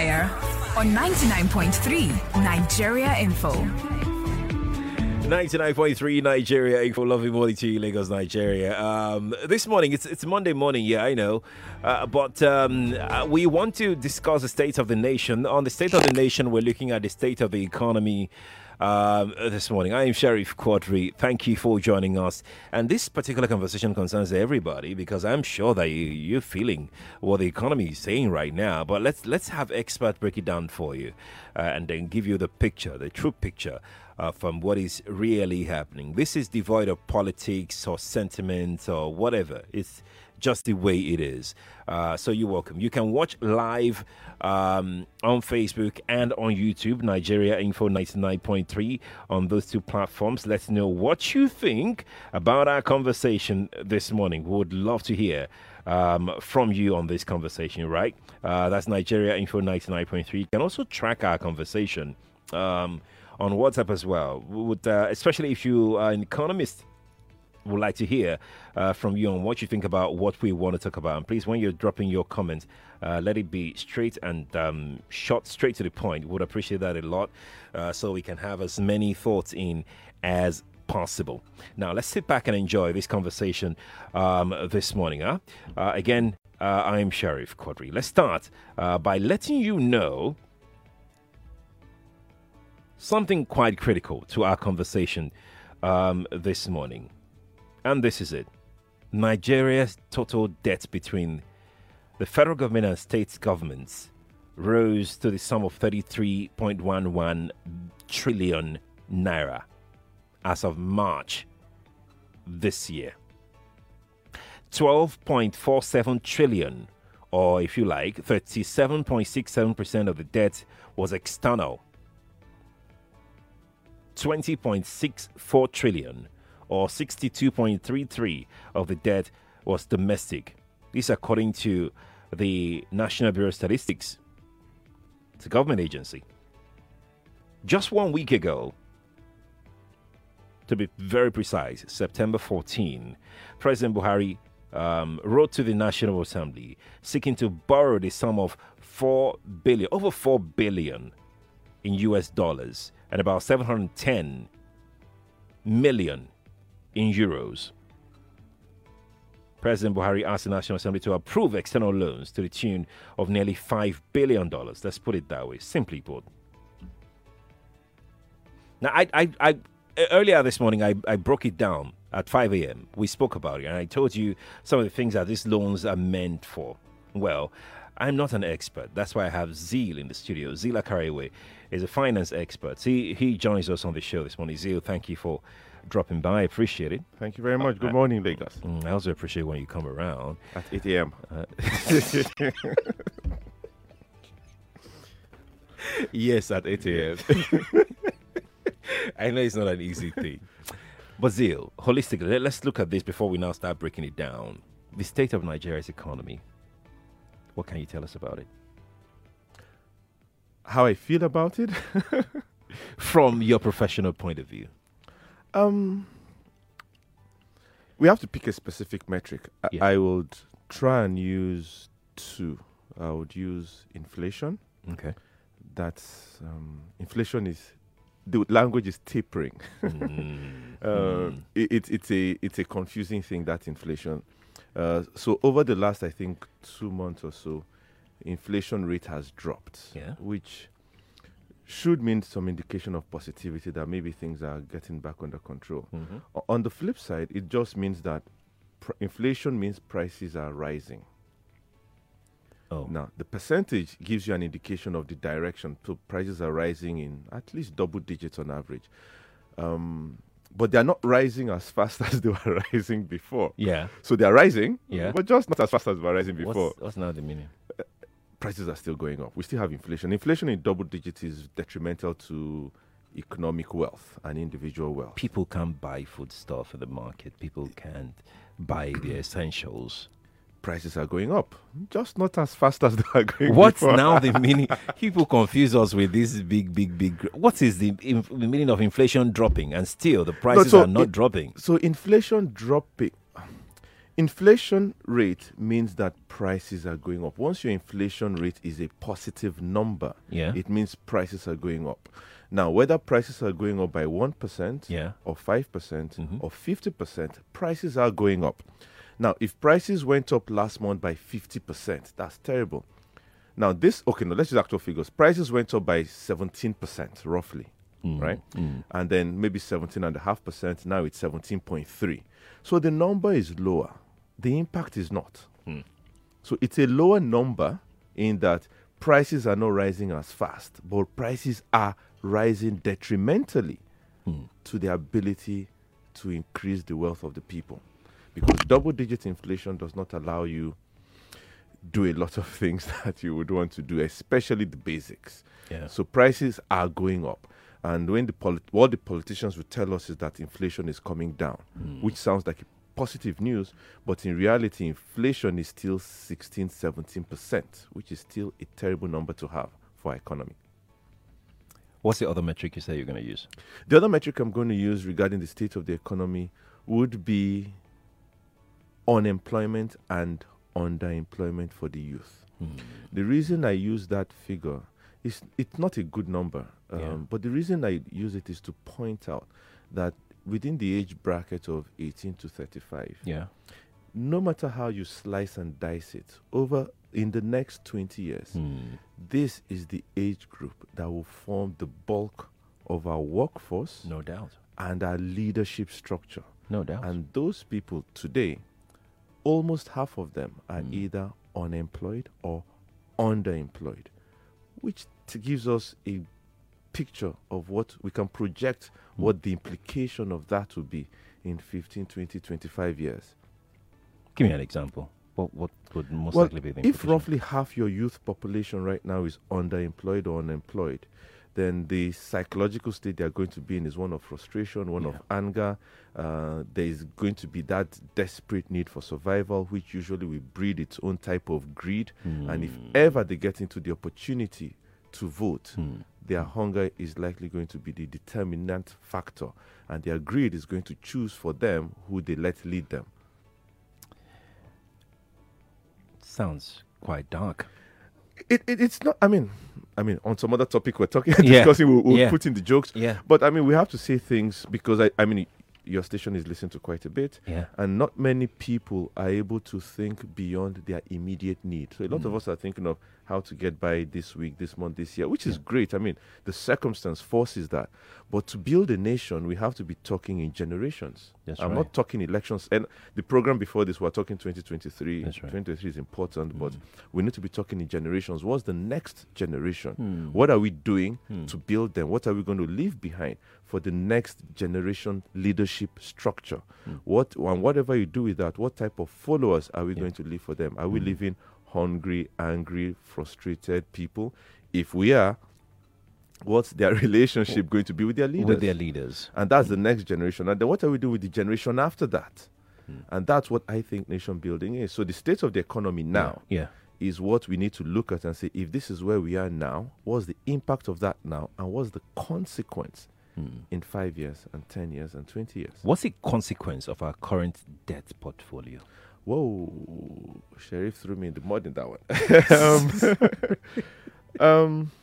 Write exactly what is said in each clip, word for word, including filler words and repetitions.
Crossfire on ninety-nine point three Nigeria Info. ninety-nine point three Nigeria Info. Lovely morning to you, Lagos, Nigeria. Um, this morning, it's it's Monday morning, yeah, I know. Uh, but um, uh, we want to discuss the state of the nation. On the state of the nation, we're looking at the state of the economy. Um, this morning, I am Sheriff Quadri. Thank you for joining us. And this particular conversation concerns everybody because I'm sure that you, you're feeling what the economy is saying right now. But let's let's have experts break it down for you uh, and then give you the picture, the true picture uh, from what is really happening. This is devoid of politics or sentiment or whatever. It's just the way it is. Uh, so you're welcome. You can watch live um, on Facebook and on YouTube, Nigeria Info ninety-nine point three on those two platforms. Let's know what you think about our conversation this morning. We would love to hear um, from you on this conversation, right? Uh, that's Nigeria Info ninety-nine point three. You can also track our conversation um, on WhatsApp as well. We would, uh, especially if you are an economist, would like to hear uh, from you on what you think about what we want to talk about. And please, when you're dropping your comments, uh, let it be straight and um, short, straight to the point. Would appreciate that a lot uh, so we can have as many thoughts in as possible. Now, let's sit back and enjoy this conversation um, this morning. Huh? Uh, again, uh, I'm Sheriff Quadri. Let's start uh, by letting you know something quite critical to our conversation um, this morning. And this is it. Nigeria's total debt between the federal government and state governments rose to the sum of thirty-three point one one trillion naira as of March this year. twelve point four seven trillion, or if you like, thirty-seven point six seven percent of the debt was external. twenty point six four trillion, or sixty-two point three three of the debt was domestic. This according to the National Bureau of Statistics. It's a government agency. Just one week ago, to be very precise, September fourteenth, President Buhari um, wrote to the National Assembly seeking to borrow the sum of four billion, over four billion in U S dollars and about seven hundred ten million in euros. President Buhari asked the National Assembly to approve external loans to the tune of nearly five billion dollars. Let's put it that way, simply put. Now, I, I, I earlier this morning, I, I broke it down at five a.m. We spoke about it, and I told you some of the things that these loans are meant for. Well, I'm not an expert. That's why I have Zeal in the studio. Zeal Akarewe is a finance expert. He, he joins us on the show this morning. Zeal, thank you for dropping by. I appreciate it. Thank you very much. Good morning, Lagos. Mm, I also appreciate when you come around. At eight a.m. Uh, yes, at eight a.m. I know it's not an easy thing. But Zeal, holistically, let's look at this before we now start breaking it down. The state of Nigeria's economy. What can you tell us about it? How I feel about it? From your professional point of view. Um, we have to pick a specific metric. I, yeah. I would try and use two. I would use inflation. Okay. That's um, inflation is the language is tapering. mm. uh, mm. It, it, it's a it's a confusing thing. That inflation. Uh, so over the last, I think, two months or so, inflation rate has dropped. Yeah. Which should mean some indication of positivity that maybe things are getting back under control. Mm-hmm. O- on the flip side, it just means that pr- inflation means prices are rising. Oh. Now, the percentage gives you an indication of the direction. So prices are rising in at least double digits on average. Um, but they're not rising as fast as they were rising before. Yeah. So they're rising, yeah. but just not as fast as they were rising before. What's, what's now the meaning? Uh, prices are still going up. We still have inflation. Inflation in double digits is detrimental to economic wealth and individual wealth. People can't buy food stuff at the market. People can't buy the essentials. Prices are going up, just not as fast as they are going What's before. now the meaning? People confuse us with this big, big, big. What is the, inf- the meaning of inflation dropping and still the prices no, so are not it, dropping? So inflation dropping, Inflation rate means that prices are going up. Once your inflation rate is a positive number, Yeah. it means prices are going up. Now, whether prices are going up by one percent Yeah. or five percent Mhm. or fifty percent, prices are going up. Now, if prices went up last month by fifty percent, that's terrible. Now, this, okay, now let's use actual figures. Prices went up by seventeen percent, roughly, Mm, right? mm. And then maybe seventeen point five percent. Now it's seventeen point three. So the number is lower. The impact is not. Mm. So it's a lower number in that prices are not rising as fast, but prices are rising detrimentally Mm. to the ability to increase the wealth of the people. Because double-digit inflation does not allow you do a lot of things that you would want to do, especially the basics. Yeah. So prices are going up. And when the polit- what the politicians will tell us is that inflation is coming down, Mm. which sounds like positive news, but in reality, inflation is still sixteen, seventeen percent, which is still a terrible number to have for our economy. What's the other metric you say you're going to use? The other metric I'm going to use regarding the state of the economy would be unemployment and underemployment for the youth. Mm. The reason I use that figure is it's not a good number, um, Yeah. but the reason I use it is to point out that within the age bracket of eighteen to thirty-five, Yeah. no matter how you slice and dice it, over in the next twenty years, Mm. this is the age group that will form the bulk of our workforce No doubt. and our leadership structure. No doubt. And those people today, almost half of them are Mm. either unemployed or underemployed, which t- gives us a picture of what we can project, Mm. what the implication of that will be in fifteen, twenty, twenty-five years. Give me an example. What what would most Well, likely be the if implication? roughly half your youth population right now is underemployed or unemployed, then the psychological state they are going to be in is one of frustration, one Yeah. of anger. Uh, there is going to be that desperate need for survival, which usually will breed its own type of greed. And if Mm. ever they get into the opportunity to vote, Mm. their hunger is likely going to be the determinant factor, and their greed is going to choose for them who they let lead them. Sounds quite dark. It, it it's not. I mean, I mean, on some other topic we're talking, Yeah. discussing, we'll, we'll Yeah. put in the jokes. Yeah. But I mean, we have to say things because I, I mean, your station is listened to quite a bit, Yeah. and not many people are able to think beyond their immediate need. So a lot of Mm. us are thinking of how to get by this week, this month, this year, which is Yeah. great. I mean, the circumstance forces that. But to build a nation, we have to be talking in generations. That's I'm right. not talking elections. And the program before this, we're talking twenty twenty-three. That's right. twenty twenty-three is important, but Mm. we need to be talking in generations. What's the next generation? Mm. What are we doing Mm. to build them? What are we going to leave behind for the next generation leadership structure? Mm. What and whatever you do with that, what type of followers are we Yeah. going to leave for them? Are we Mm. leaving hungry, angry, frustrated people? If we are, what's their relationship going to be with their leaders? With their leaders. And that's the next generation. And then what are we doing with the generation after that? Mm. And that's what I think nation building is. So the state of the economy now Yeah. is what we need to look at and say, if this is where we are now, what's the impact of that now? And what's the consequence Yeah. Mm. in five years and ten years and twenty years? What's the consequence of our current debt portfolio? Whoa, Sheriff threw me in the mud in that one. um, um,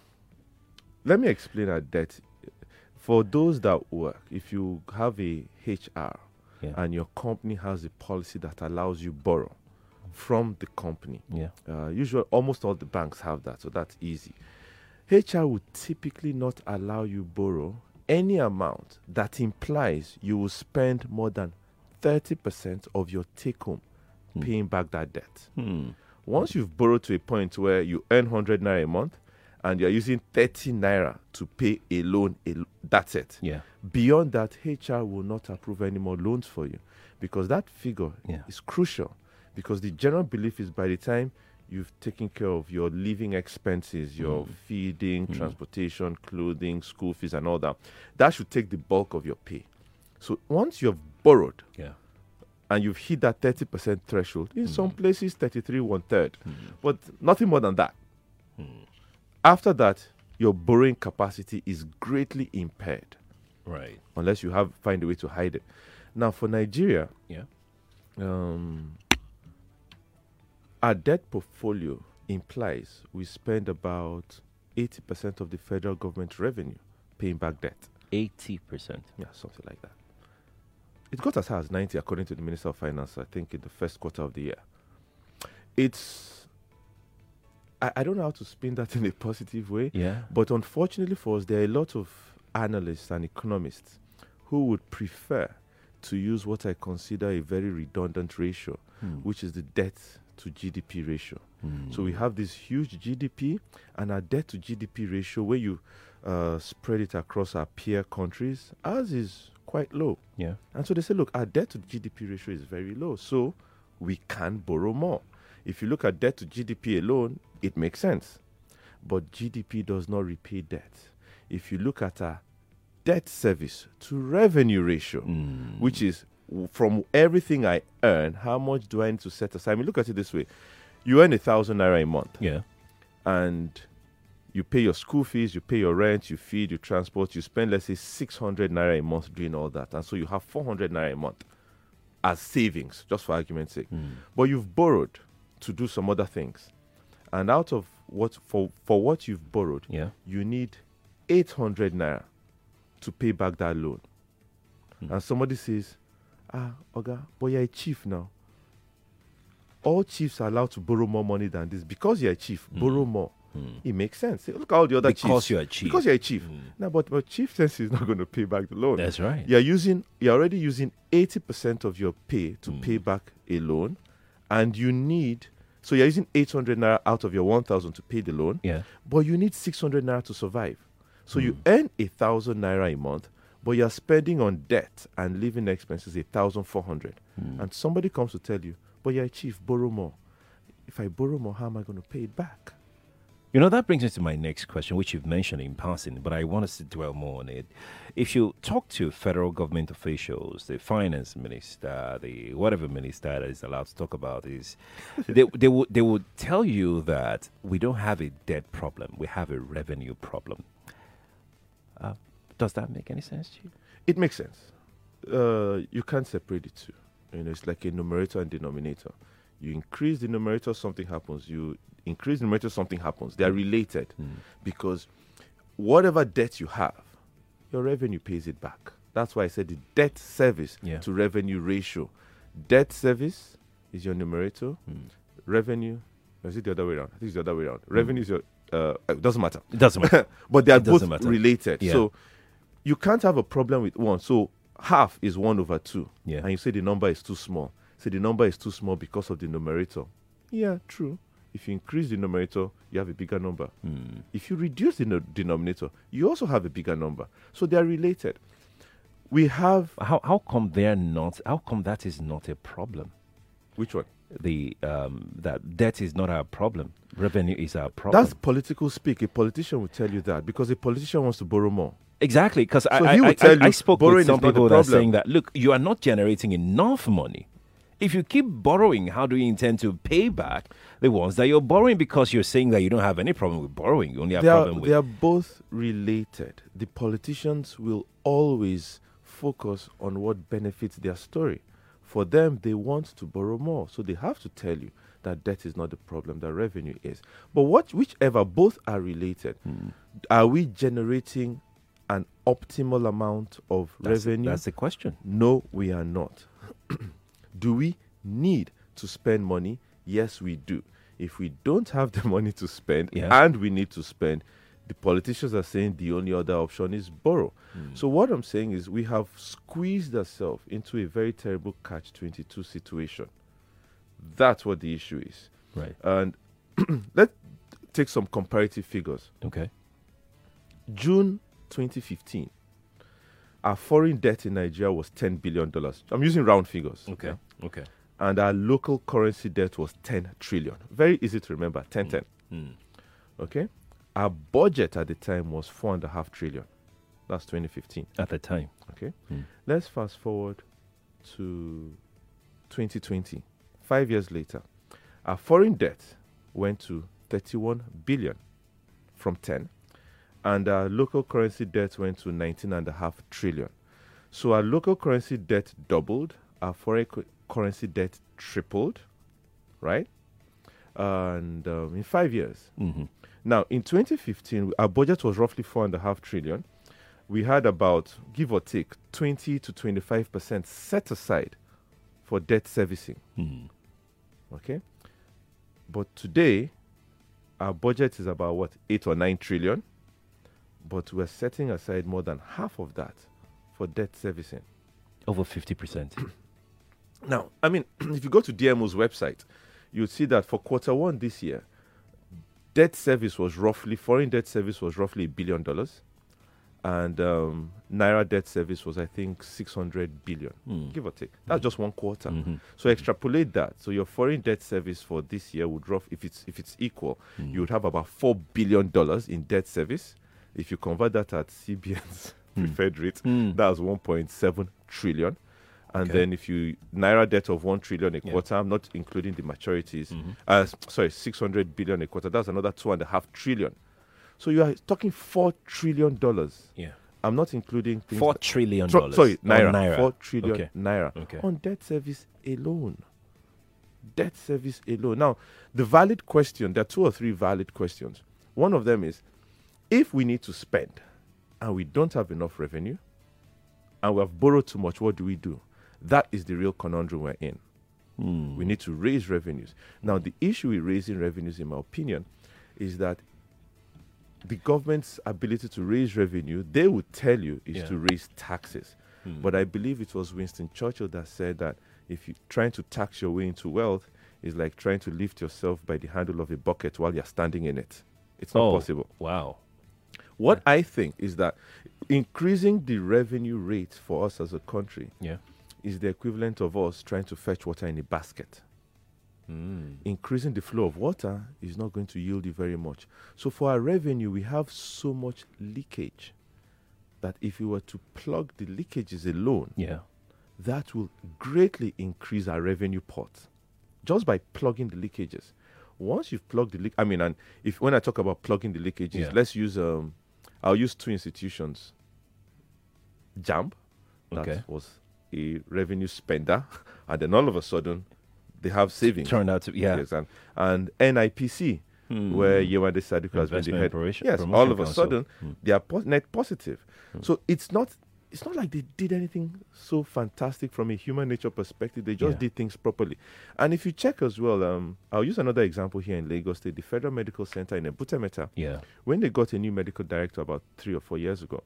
let me explain our debt. For those that work, if you have a H R Yeah. and your company has a policy that allows you borrow from the company, Yeah. uh, usually almost all the banks have that, so that's easy. H R would typically not allow you borrow any amount that implies you will spend more than thirty percent of your take home Hmm. paying back that debt. Hmm. Once you've borrowed to a point where you earn one hundred naira a month and you're using thirty naira to pay a loan, a, l- that's it. Yeah. Beyond that, H R will not approve any more loans for you because that figure Yeah. is crucial. Because the general belief is by the time you've taken care of your living expenses, your Mm. feeding, Mm. transportation, clothing, school fees, and all that, that should take the bulk of your pay. So once you've borrowed Yeah. and you've hit that thirty percent threshold, in some Mm. places thirty-three, one third, Mm. but nothing more than that. Mm. After that, your borrowing capacity is greatly impaired Right. unless you have find a way to hide it. Now, for Nigeria, Yeah. Um, our debt portfolio implies we spend about eighty percent of the federal government revenue paying back debt. eighty percent. Yeah, something like that. It got as high as ninety, according to the Minister of Finance, I think, in the first quarter of the year. It's, I, I don't know how to spin that in a positive way, Yeah. but unfortunately for us, there are a lot of analysts and economists who would prefer to use what I consider a very redundant ratio, Hmm. which is the debt to G D P ratio. Hmm. So we have this huge G D P, and our debt to G D P ratio, where you uh, spread it across our peer countries, ours is quite low. Yeah. And so they say, look, our debt to G D P ratio is very low, so we can borrow more. If you look at debt to G D P alone, it makes sense. But G D P does not repay debt. If you look at our debt service to revenue ratio, Hmm. which is w- from everything I earn, how much do I need to set aside? I mean, look at it this way. You earn a thousand naira a month, Yeah. and you pay your school fees, you pay your rent, you feed, you transport, you spend, let's say, six hundred naira a month doing all that. And so you have four hundred naira a month as savings, just for argument's sake. Hmm. But you've borrowed to do some other things. And out of what, for, for what you've borrowed, Yeah. you need eight hundred naira to pay back that loan. Hmm. And somebody says, ah, Oga, but you're a chief now. All chiefs are allowed to borrow more money than this. Because you're a chief, Hmm. borrow more. Hmm. It makes sense. Say, look at all the other chiefs. Because you're a chief. Because you're a chief. Hmm. No, but, but chieftaincy is not going to pay back the loan. That's right. You're using, you're already using eighty percent of your pay to Mm. pay back a loan, and you need, so you're using eight hundred naira out of your one thousand to pay the loan, Yeah. but you need six hundred naira to survive. So you Mm. earn a thousand naira a month, but you're spending on debt and living expenses a thousand four hundred. Mm. And somebody comes to tell you, but you're a chief, borrow more. If I borrow more, how am I going to pay it back? You know, that brings me to my next question, which you've mentioned in passing, but I want us to dwell more on it. If you talk to federal government officials, the finance minister, the whatever minister that is allowed to talk about this, they, they, would, they would tell you that we don't have a debt problem, we have a revenue problem. Uh, does that make any sense to you? It makes sense. Uh, you can't separate the two. You know, it's like a numerator and denominator. You increase the numerator, something happens. You increase the numerator, something happens. They are related Mm. because whatever debt you have, your revenue pays it back. That's why I said the debt service Yeah. to revenue ratio. Debt service is your numerator. Mm. Revenue, or is it the other way around? I think it's the other way around. Revenue is your, uh, it doesn't matter. It doesn't matter. But they are It doesn't both matter. related. Yeah. So you can't have a problem with one. So half is one over two. Yeah. And you say the number is too small. Say the number is too small because of the numerator. Yeah, true. If you increase the numerator, you have a bigger number. Mm. If you reduce the no- denominator, you also have a bigger number. So they are related. We have, How, how come they're not, how come that is not a problem? which one? The um, that debt is not our problem. Revenue is our problem. That's political speak. A politician will tell you that because a politician wants to borrow more. exactly because So I, he I, will I, tell I you spoke borrowing with some is not the people that are problem. saying that look, you are not generating enough money. If you keep borrowing, how do you intend to pay back the ones that you're borrowing? Because you're saying that you don't have any problem with borrowing, you only have They are, problem with they are both related. The politicians will always focus on what benefits their story. For them, they want to borrow more. So they have to tell you that debt is not the problem, that revenue is. But what, whichever, both are related. Hmm. Are we generating an optimal amount of that's, revenue? that's the question. No, we are not. Do we need to spend money? Yes, we do. If we don't have the money to spend Yeah. and we need to spend, the politicians are saying the only other option is borrow. So what I'm saying is we have squeezed ourselves into a very terrible catch twenty-two situation. That's what the issue is. Right. And let's take some comparative figures. Okay. June twenty fifteen, our foreign debt in Nigeria was ten billion dollars. I'm using round figures. Okay. Okay. And our local currency debt was ten trillion. Very easy to remember, ten ten. Mm. Okay? Our budget at the time was four and a half trillion. That's twenty fifteen. At the time. Okay? Mm. Let's fast forward to twenty twenty. Five years later, our foreign debt went to thirty-one billion from ten, and our local currency debt went to nineteen and a half trillion. So our local currency debt doubled, our foreign co- currency debt tripled, right? And um, in five years. Mm-hmm. Now, in twenty fifteen, our budget was roughly four and a half trillion. We had about, give or take, twenty to twenty-five percent set aside for debt servicing. Mm. Okay? But today, our budget is about what, eight or nine trillion? But we're setting aside more than half of that for debt servicing. Over fifty percent. Now, I mean, if you go to D M O's website, you'll see that for quarter one this year, debt service was roughly, foreign debt service was roughly a billion dollars. And um, Naira debt service was, I think, six hundred billion, Mm. give or take. That's just one quarter. Mm-hmm. So extrapolate that. So your foreign debt service for this year would rough, if it's if it's equal, Mm. you would have about four billion dollars in debt service. If you convert that at C B N's Mm. preferred rate, Mm. that's one point seven trillion. And Okay. then if you Naira debt of one trillion a Yeah. quarter, I'm not including the maturities. Mhm. Uh, s- sorry, six hundred billion a quarter. That's another two and a half trillion. So you are talking four trillion dollars. Yeah. I'm not including things Four that- trillion Tro- dollars. sorry, Oh, naira, naira. Four trillion Okay. naira Okay. on debt service alone. Debt service alone. Now, the valid question. There are two or three valid questions. One of them is, if we need to spend, and we don't have enough revenue, and we have borrowed too much, what do we do? That is the real conundrum we're in. Mm. We need to raise revenues. Now, the issue with raising revenues, in my opinion, is that the government's ability to raise revenue, they would tell you, is Yeah. to raise taxes. Mm. But I believe it was Winston Churchill that said that if you're trying to tax your way into wealth, is like trying to lift yourself by the handle of a bucket while you're standing in it. It's not Oh, possible. Wow. What I think is that increasing the revenue rate for us as a country Yeah. is the equivalent of us trying to fetch water in a basket. Mm. Increasing the flow of water is not going to yield you very much. So for our revenue, we have so much leakage that if we were to plug the leakages alone, Yeah. that will greatly increase our revenue pot just by plugging the leakages. Once you've plugged the leak, I mean, and if when I talk about plugging the leakages, Yeah. let's use um, I'll use two institutions. JAMB, that Okay. was a revenue spender, and then all of a sudden, they have savings. Turned out to yeah. Yes, and, and N I P C, Hmm. where Yewande Sadiku has been the Investment head. Promotion- Yes, Promotion all of a Council. sudden, Hmm. they are po- net positive. So it's not it's not like they did anything so fantastic from a human nature perspective. They just Yeah. did things properly. And if you check as well, um, I'll use another example here in Lagos State, the Federal Medical Center in Ebutemeta. Yeah. When they got a new medical director about three or four years ago,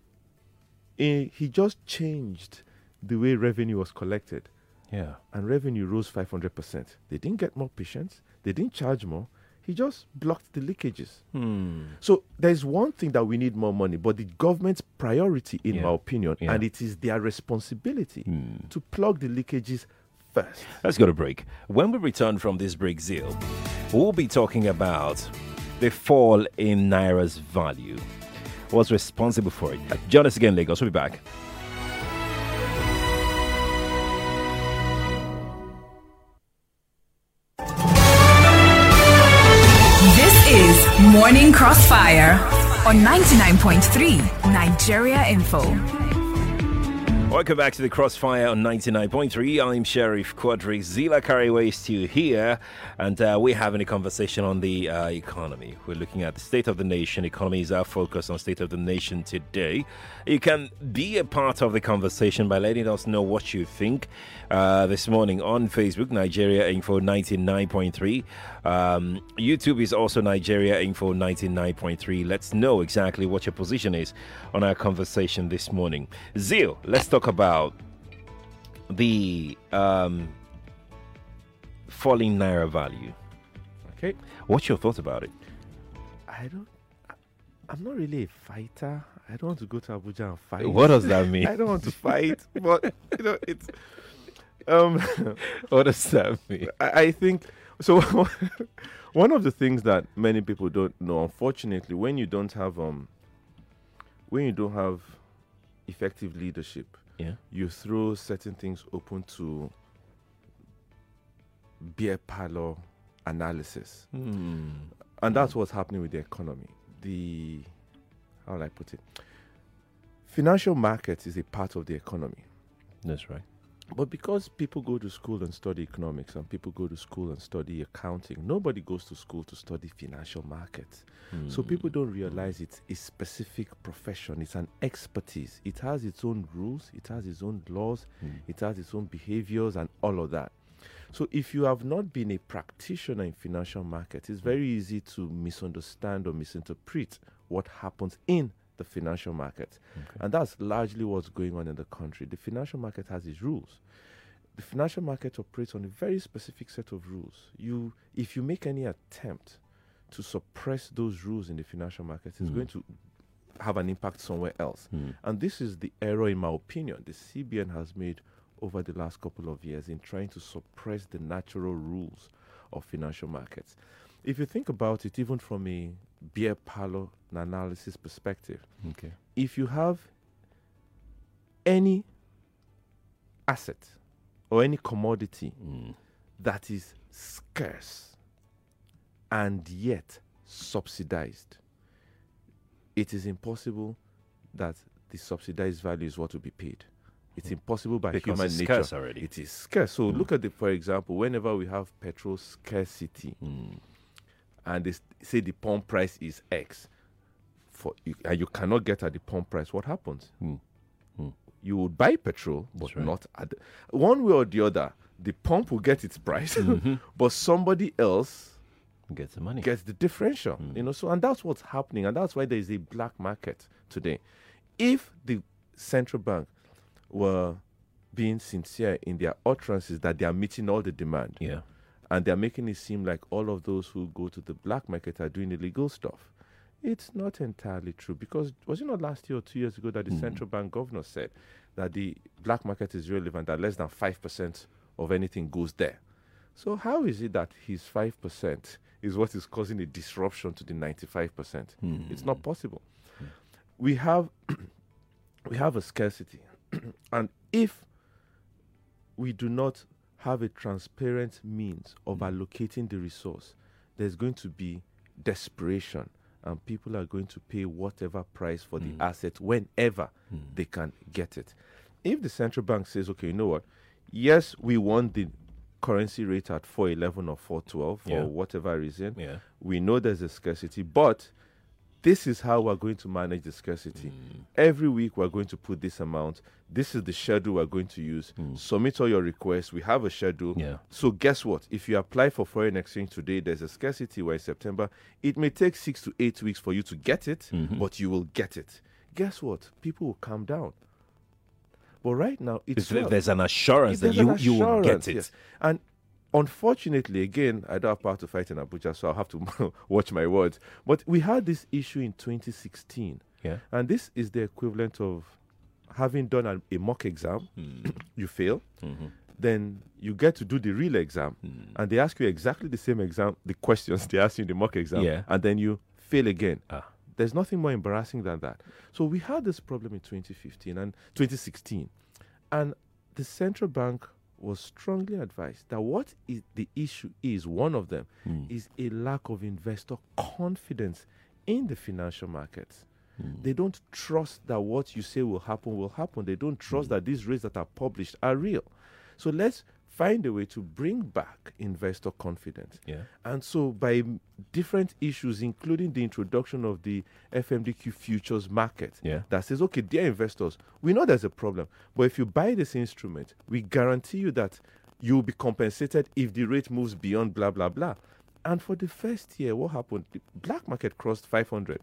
eh, he just changed the way revenue was collected. Yeah. And revenue rose five hundred percent. They didn't get more patients. They didn't charge more. He just blocked the leakages. Hmm. So there's one thing that we need more money, but the government's priority, in Yeah. my opinion, Yeah. and it is their responsibility Hmm. to plug the leakages first. Let's go to break. When we return from this break, Zeal, we'll be talking about the fall in Naira's value. What's responsible for it? Join us again, Lagos. We'll be back. This is Morning Crossfire on ninety-nine point three Nigeria Info. Welcome back to the Crossfire on ninety-nine point three. I'm Sheriff Quadri. Zila Kariwe is still here, and uh, we're having a conversation on the uh, economy. We're looking at the state of the nation. Economy is our focus on state of the nation today. You can be a part of the conversation by letting us know what you think uh, this morning on Facebook, Nigeria Info ninety-nine point three. Um, YouTube is also Nigeria Info ninety-nine point three. Let's know exactly what your position is on our conversation this morning. Zeal, let's talk about the um, falling Naira value. Okay. What's your thoughts about it? I don't. I- I'm not really a fighter. I don't want to go to Abuja and fight. What does that mean? I don't want to fight, but you know, it's. Um, What does that mean? I, I think so. One of the things that many people don't know, unfortunately, when you don't have um, when you don't have effective leadership, Yeah. you throw certain things open to beer parlor analysis, Hmm. and that's what's happening with the economy. The how will I put it? Financial markets is a part of the economy. That's right. But because people go to school and study economics and people go to school and study accounting, nobody goes to school to study financial markets. Hmm. So people don't realize it's a specific profession. It's an expertise. It has its own rules. It has its own laws. Hmm. It has its own behaviors and all of that. So if you have not been a practitioner in financial markets, it's very easy to misunderstand or misinterpret what happens in the financial market. Okay. And that's largely what's going on in the country. The financial market has its rules. The financial market operates on a very specific set of rules. You, if you make any attempt to suppress those rules in the financial market, it's Mm. going to have an impact somewhere else. Mm. And this is the error, in my opinion, the C B N has made over the last couple of years in trying to suppress the natural rules of financial markets. If you think about it, even from a beer parlor analysis perspective, Okay. if you have any asset or any commodity Mm. that is scarce and yet subsidized, it is impossible that the subsidized value is what will be paid. It's impossible by Because human it's nature. scarce already. It is scarce. So Mm. look at it, for example, whenever we have petrol scarcity Mm. and they s- say the pump price is X, for you, and you cannot get at the pump price, what happens? Mm. Mm. You would buy petrol, but That's right. not at the, one way or the other. The pump will get its price, Mm-hmm. but somebody else Get the money. gets the differential. Mm. You know, so and that's what's happening, and that's why there is a black market today. If the central bank were being sincere in their utterances that they are meeting all the demand, Yeah. and they're making it seem like all of those who go to the black market are doing illegal stuff, it's not entirely true. Because was it not last year or two years ago that the Mm. central bank governor said that the black market is relevant, that less than five percent of anything goes there? So how is it that his five percent is what is causing a disruption to the ninety-five percent? Mm. It's not possible. We have we have a scarcity. And if we do not have a transparent means of allocating the resource, there's going to be desperation, and people are going to pay whatever price for the Mm. asset whenever Mm. they can get it. If the central bank says, okay, you know what, yes, we want the currency rate at four eleven or four twelve for Yeah. whatever reason, Yeah. we know there's a scarcity, but this is how we're going to manage the scarcity. Mm. Every week we're going to put this amount. This is the schedule we're going to use. Mm. Submit all your requests. We have a schedule. Yeah. So guess what? If you apply for foreign exchange today, there's a scarcity where in September. It may take six to eight weeks for you to get it, Mhm. but you will get it. Guess what? People will calm down. But right now, it's If not. there's an assurance There's that you, an you will assurance, get it. yes. And unfortunately, again, I don't have power to fight in Abuja, so I'll have to watch my words. But we had this issue in twenty sixteen. Yeah. And this is the equivalent of having done a, a mock exam, Mm. you fail, Mhm. then you get to do the real exam, Mm. and they ask you exactly the same exam, the questions they ask you in the mock exam, Yeah. and then you fail again. Ah. There's nothing more embarrassing than that. So we had this problem in twenty fifteen and twenty sixteen, and the central bank was strongly advised that what is the issue is, one of them, Mm. is a lack of investor confidence in the financial markets. Mm. They don't trust that what you say will happen will happen. They don't trust that these rates that are published are real. So let's find a way to bring back investor confidence. Yeah. And so by m- different issues, including the introduction of the F M D Q futures market, Yeah. that says, okay, dear investors, we know there's a problem, but if you buy this instrument, we guarantee you that you'll be compensated if the rate moves beyond blah, blah, blah. And for the first year, what happened? The black market crossed five hundred.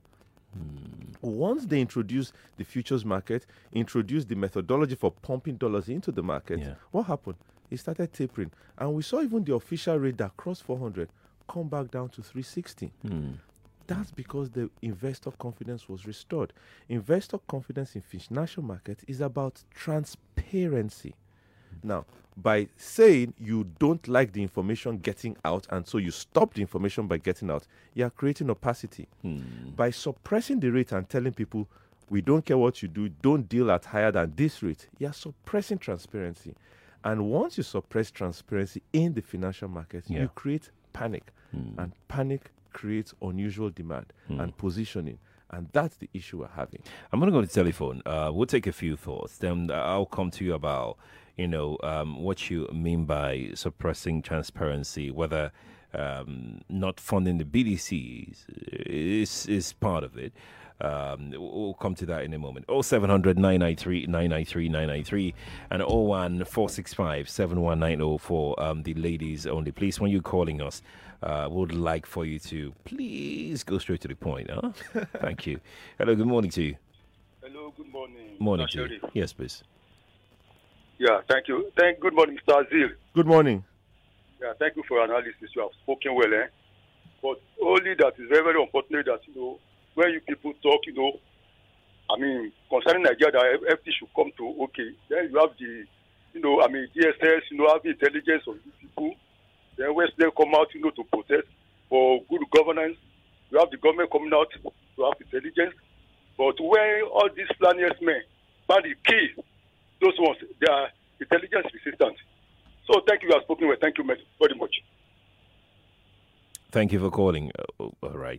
Once they introduced the futures market, introduced the methodology for pumping dollars into the market, Yeah. what happened? It started tapering. And we saw even the official rate that crossed four hundred come back down to three sixty. Mm. That's because the investor confidence was restored. Investor confidence in financial markets is about transparency. Now, by saying you don't like the information getting out and so you stop the information by getting out, you are creating opacity. Mm. By suppressing the rate and telling people, we don't care what you do, don't deal at higher than this rate, you are suppressing transparency. And once you suppress transparency in the financial markets, Yeah. you create panic. Mm. And panic creates unusual demand Mm. and positioning. And that's the issue we're having. I'm going to go to the telephone. Uh, we'll take a few thoughts. Then I'll come to you about, you know, um, what you mean by suppressing transparency, whether um, not funding the B D Cs is, is part of it. Um, we'll come to that in a moment. oh seven hundred, nine nine three, nine nine three, nine nine three and oh one four six five, seven one nine oh for um, the ladies only. Please, when you're calling us, uh, would like for you to please go straight to the point. Huh? Thank you. Hello, good morning to you. Hello, good morning. Morning to you. Yes, please. Yeah, thank you. Thank. Good morning, Mister Azil. Good morning. Yeah, thank you for your analysis. You have spoken well, eh? But only that is very, very unfortunate that, you know, when you people talk, you know, I mean, concerning Nigeria, that everything should come to okay. Then you have the, you know, I mean, D S S, you know, have the intelligence of these people. Then when they come out, you know, to protest for good governance, you have the government coming out to have intelligence. But when all these planners men, by the key, those ones, they are intelligence resistant. So thank you, you have spoken well. Thank you very much. Thank you for calling. Uh, all right.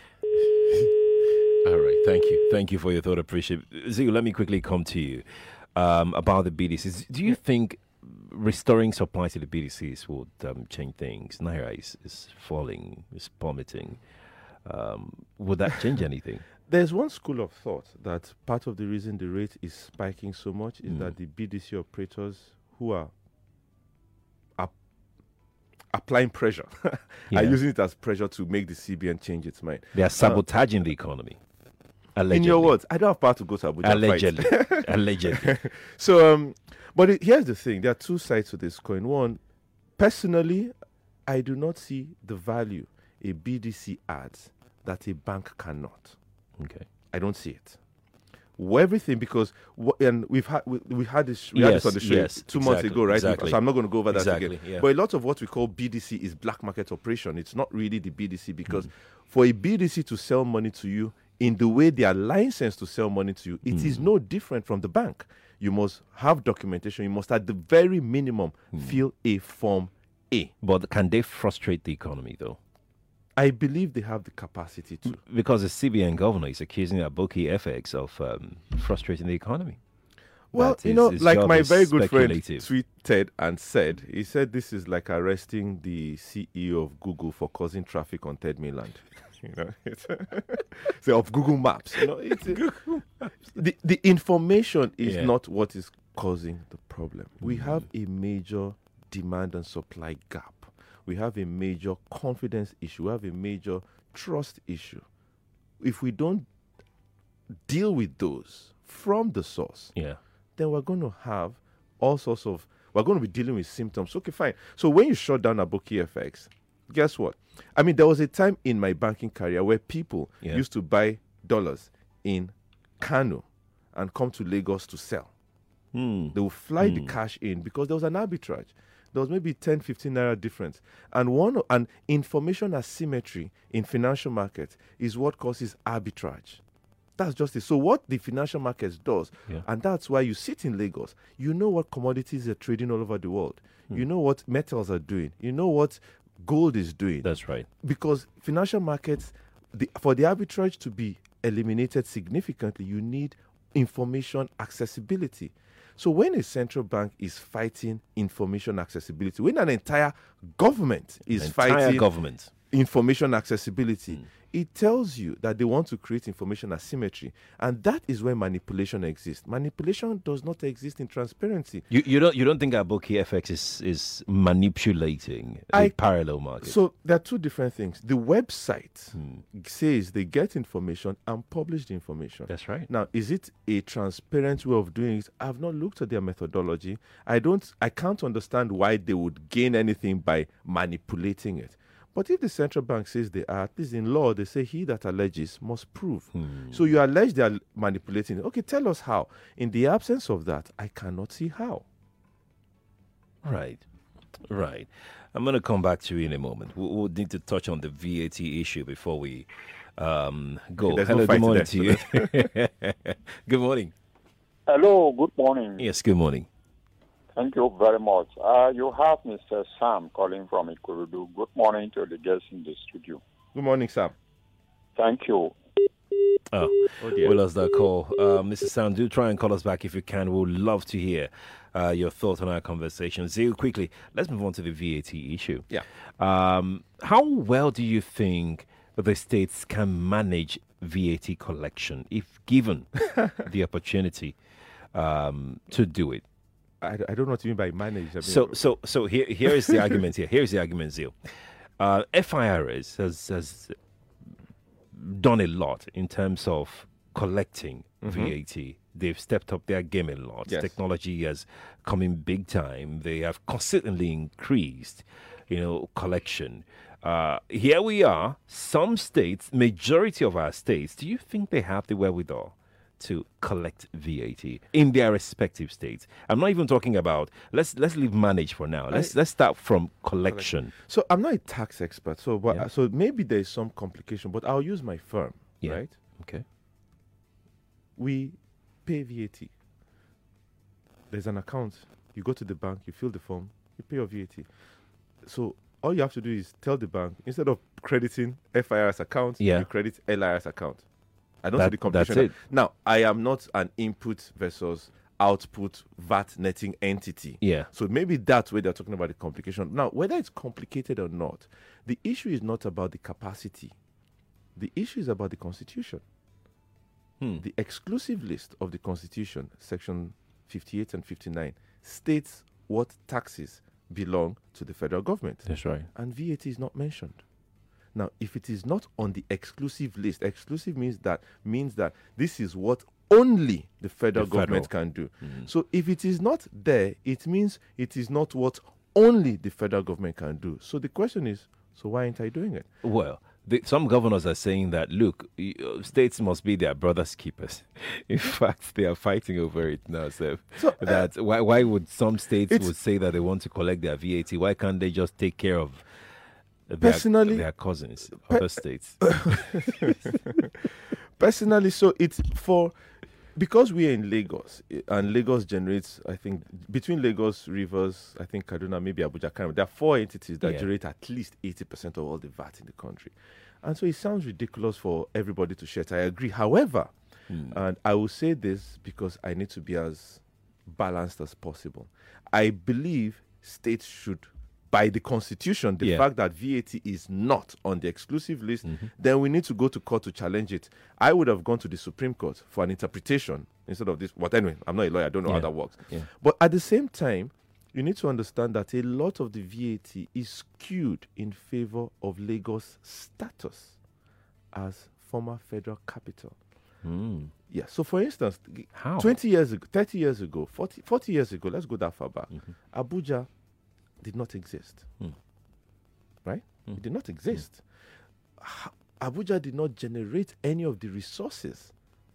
All right. Thank you. Thank you for your thought. Appreciate it. Zio, let me quickly come to you um, about the B D Cs. Do you think restoring supply to the B D Cs would um, change things? Naira is, is falling, is plummeting. Um, would that change anything? There's one school of thought that part of the reason the rate is spiking so much is Mm. that the B D C operators who are ap- applying pressure Yeah. are using it as pressure to make the C B N change its mind. They are sabotaging the economy. Allegedly. In your words, I don't have power to go to Abuja. Allegedly. Fight. Allegedly. So, um, but it, here's the thing: there are two sides to this coin. One, personally, I do not see the value a B D C adds that a bank cannot. Okay. I don't see it. Well, everything because wh- and we've had we, we had this we had Yes, this on the show yes, two months exactly, ago, right? exactly. So I'm not going to go over that Exactly, again. yeah. But a lot of what we call B D C is black market operation. It's not really the B D C Mm. because for a B D C to sell money to you in the way they are licensed to sell money to you, it is Mm. no different from the bank. You must have documentation. You must, at the very minimum, Mm. fill a form A. But can they frustrate the economy, though? I believe they have the capacity to. Because the C B N governor is accusing Aboki F X of um, frustrating the economy. Well, That you his- know, his like job my is very good friend speculative. tweeted and said, he said this is like arresting the C E O of Google for causing traffic on Third Mainland. You know, it's so of Google Maps. You know, it's the the information is Yeah. not what is causing the problem. We have a major demand and supply gap. We have a major confidence issue. We have a major trust issue. If we don't deal with those from the source, Yeah. then we're going to have all sorts of, we're going to be dealing with symptoms. Okay, fine. So when you shut down Aboki F X, guess what? I mean, there was a time in my banking career where people Yeah. used to buy dollars in Kano and come to Lagos to sell. Hmm. They would fly the cash in because there was an arbitrage. There was maybe ten, fifteen naira difference. And one and information asymmetry in financial markets is what causes arbitrage. That's just it. So what the financial markets does, Yeah. and that's why you sit in Lagos, you know what commodities are trading all over the world. You know what metals are doing. You know what gold is doing. That's right. Because financial markets, the, for the arbitrage to be eliminated significantly, you need information accessibility. So when a central bank is fighting information accessibility, when an entire government is Entire fighting government. information accessibility, it tells you that they want to create information asymmetry. And that is where manipulation exists. Manipulation does not exist in transparency. You you don't you don't think Aboki F X is is manipulating the I- parallel market? So there are two different things. The website says they get information and publish the information. That's right. Now, is it a transparent way of doing it? I've not looked at their methodology. I don't I can't understand why they would gain anything by manipulating it. But if the central bank says they are, at least in law, they say he that alleges must prove. So you allege they are manipulating it. Okay, tell us how. In the absence of that, I cannot see how. Right. Right. I'm going to come back to you in a moment. We'll, we'll need to touch on the V A T issue before we um, go. There's Hello, no good fight morning there, to you. Good morning. Hello, good morning. Yes, good morning. Thank you very much. Uh, you have Mister Sam calling from Ikorodu. Good morning to the guests in the studio. Good morning, Sam. Thank you. Oh, Oh dear. we lost that call. Uh, Mister Sam, do try and call us back if you can. We'd love to hear uh, your thoughts on our conversation. Zio, quickly, let's move on to the V A T issue. Yeah. Um, how well do you think the states can manage V A T collection if given the opportunity um, to do it? I, I don't know what you mean by manage. I mean, So, so, so here, here is the argument. Here, here's the argument, Zio. Uh, F I R S has has done a lot in terms of collecting V A T. They've stepped up their game a lot. Yes. Technology has come in big time. They have consistently increased, you know, collection. Uh, here we are. Some states, majority of our states, do you think they have the wherewithal to collect V A T in their respective states? I'm not even talking about. Let's let's leave manage for now. Let's let's start from collection. So I'm not a tax expert, so but, Yeah. so maybe there's some complication, but I'll use my firm, Yeah. right? Okay. We pay V A T. There's an account. You go to the bank, you fill the form, you pay your V A T. So all you have to do is tell the bank, instead of crediting F I R S account, Yeah. you credit L I S account. I don't That- see the complication. that's it. Now, I am not an input versus output V A T netting entity. Yeah. So maybe that's where they're talking about the complication. Now, whether it's complicated or not, the issue is not about the capacity. The issue is about the Constitution. Hmm. The exclusive list of the Constitution, section fifty-eight and fifty-nine, states what taxes belong to the federal government. That's right. And V A T is not mentioned. Now, if it is not on the exclusive list, exclusive means that means that this is what only the federal The government federal. can do. So if it is not there, it means it is not what only the federal government can do. So the question is, so why aren't I doing it? Well, the, some governors are saying that, look, y- uh, states must be their brothers' keepers. In fact, they are fighting over it now. So, So, uh, that why why would some states it's- would say that they want to collect their V A T? Why can't they just take care of their, Personally- their cousins, other states? Personally, so it's for because we are in Lagos eh, and Lagos generates, I think, between Lagos, Rivers, I think Kaduna, maybe Abuja, kind of, there are four entities that Yeah. generate at least eighty percent of all the V A T in the country. And so it sounds ridiculous for everybody to share it. I agree. However, and I will say this because I need to be as balanced as possible. I believe states should, by the Constitution, the Yeah. fact that V A T is not on the exclusive list, then we need to go to court to challenge it. I would have gone to the Supreme Court for an interpretation instead of this. But anyway, I'm not a lawyer. I don't know Yeah. how that works. Yeah. But at the same time, you need to understand that a lot of the V A T is skewed in favor of Lagos' status as former federal capital. Hmm. Yeah. So, for instance, g- How? twenty years ago, thirty years ago, forty, forty years ago, let's go that far back, Mm-hmm. Abuja did not exist. Hmm. Right? It did not exist. Ha- Abuja did not generate any of the resources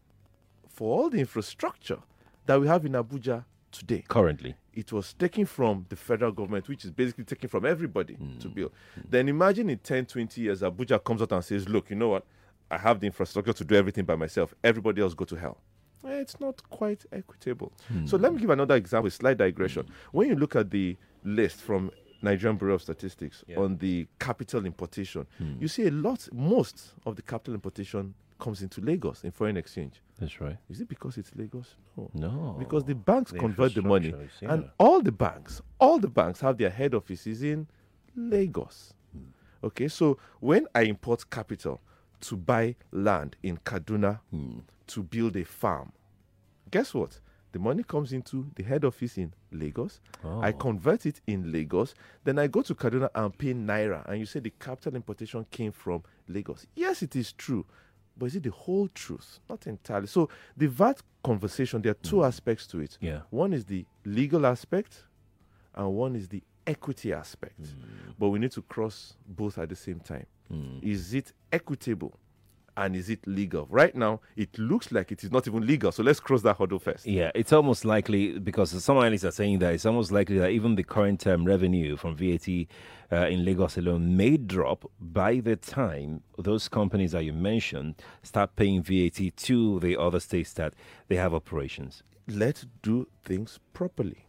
for all the infrastructure that we have in Abuja today. Currently, It was taken from the federal government, which is basically taken from everybody to Hmm. build. Then imagine in ten, twenty years, Abuja comes out and says, look, you know what? I have the infrastructure to do everything by myself. Everybody else go to hell. Eh, It's not quite equitable. So let me give another example, a slight digression. When you look at the list from Nigerian Bureau of Statistics Yeah. on the capital importation, you see a lot, most of the capital importation comes into Lagos in foreign exchange. that's right. Is it because it's Lagos? No. No, Because the banks The convert the money. infrastructure is And here. all the banks, all the banks have their head offices in Lagos. Okay, so when I import capital to buy land in Kaduna to build a farm, guess what? The money comes into the head office in Lagos. I Oh. convert it in Lagos. Then I go to Kaduna and pay Naira. And you say the capital importation came from Lagos. Yes, it is true. But is it the whole truth? Not entirely. So the V A T conversation, there are two aspects to it. Yeah. One is the legal aspect and one is the equity aspect. But we need to cross both at the same time. Is it equitable and is it legal? Right now, it looks like it is not even legal. So let's cross that hurdle first. Yeah, it's almost likely, because some analysts are saying that it's almost likely that even the current um, revenue from V A T uh, in Lagos alone may drop by the time those companies that you mentioned start paying V A T to the other states that they have operations. Let's do things properly.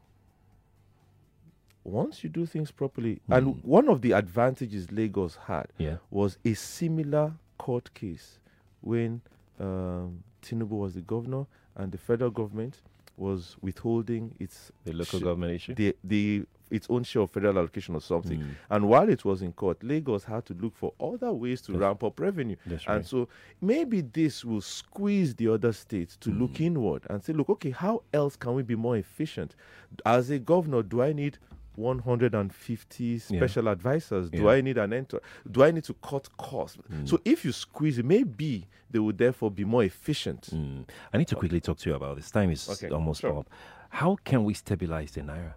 Once you do things properly, and one of the advantages Lagos had Yeah. was a similar court case when um, Tinubu was the governor and the federal government was withholding its The local sh- government issue. the the its own share of federal allocation or something. Mm. And while it was in court, Lagos had to look for other ways to Yes. ramp up revenue. That's And right. so maybe this will squeeze the other states to look inward and say, look, okay, how else can we be more efficient? As a governor, do I need one hundred fifty special advisors? Do Yeah. I need an enter? Do I need to cut costs? So if you squeeze it, maybe they will therefore be more efficient. Mm. I need to quickly talk to you about this. Time is Okay, almost sure. up. How can we stabilize the naira?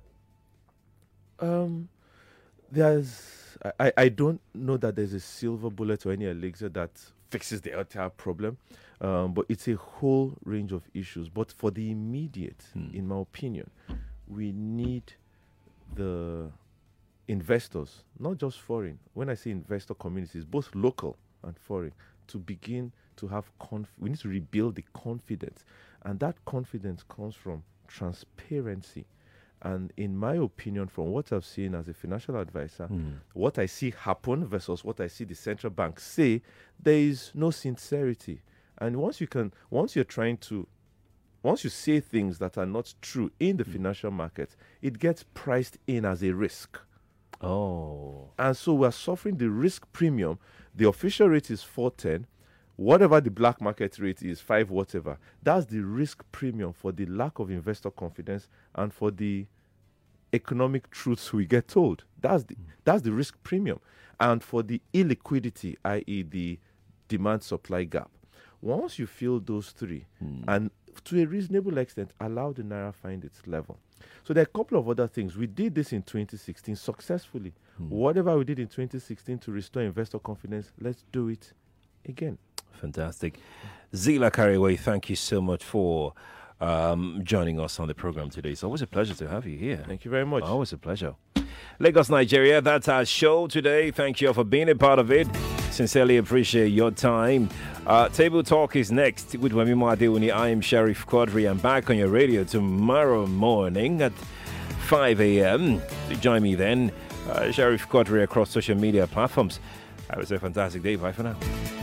Um, there's I, I- I don't know that there's a silver bullet or any elixir that fixes the entire problem, um, but it's a whole range of issues. But for the immediate, in my opinion, we need the investors, not just foreign. When I say investor communities, both local and foreign, to begin to have conf- we need to rebuild the confidence, and that confidence comes from transparency. And in my opinion, from what I've seen as a financial advisor, what I see happen versus what I see the central bank say, there is no sincerity. And once you can, once you're trying to, once you say things that are not true in the financial market, it gets priced in as a risk. Oh. And so we're suffering the risk premium. The official rate is four ten. Whatever the black market rate is, five whatever. That's the risk premium for the lack of investor confidence and for the economic truths we get told. That's the that's the risk premium. And for the illiquidity, that is the demand supply gap. Once you fill those three, and to a reasonable extent, allow the naira find its level. So there are a couple of other things. We did this in twenty sixteen successfully. Whatever we did in twenty sixteen to restore investor confidence, let's do it again. Fantastic. Zila Kariwe, thank you so much for um, joining us on the program today. It's always a pleasure to have you here. Thank you very much. Always a pleasure. Lagos, Nigeria, that's our show today. Thank you all for being a part of it. Sincerely appreciate your time. Uh, Table Talk is next with Wemimo Adewuni. I am Sheriff Quadri. I'm back on your radio tomorrow morning at five a.m. Join me then. Uh, Sheriff Quadri across social media platforms. Have a fantastic day. Bye for now.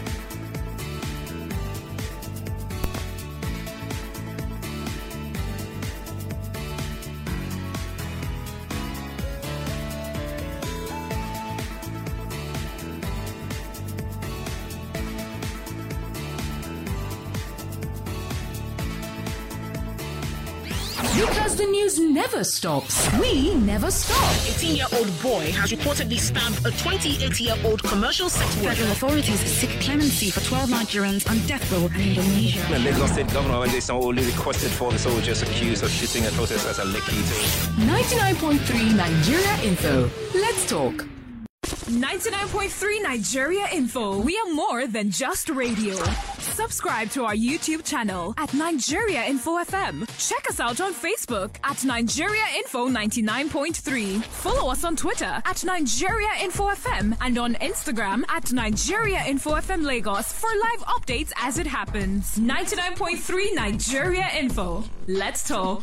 Because the news never stops, we never stop. eighteen-year-old boy has reportedly stabbed a twenty-eight-year-old commercial sex worker. Federal authorities seek clemency for twelve Nigerians on death row in Indonesia. The Lagos State Governor Wale Sanwo-Olu requested for the soldiers accused of shooting at protesters at Lekki. ninety-nine point three Nigeria Info. Let's talk. ninety-nine point three Nigeria Info. We are more than just radio. Subscribe to our YouTube channel at Nigeria Info F M. Check us out on Facebook at Nigeria Info ninety-nine point three. Follow us on Twitter at Nigeria Info F M and on Instagram at Nigeria Info F M Lagos for live updates as it happens. ninety-nine point three Nigeria Info. Let's talk.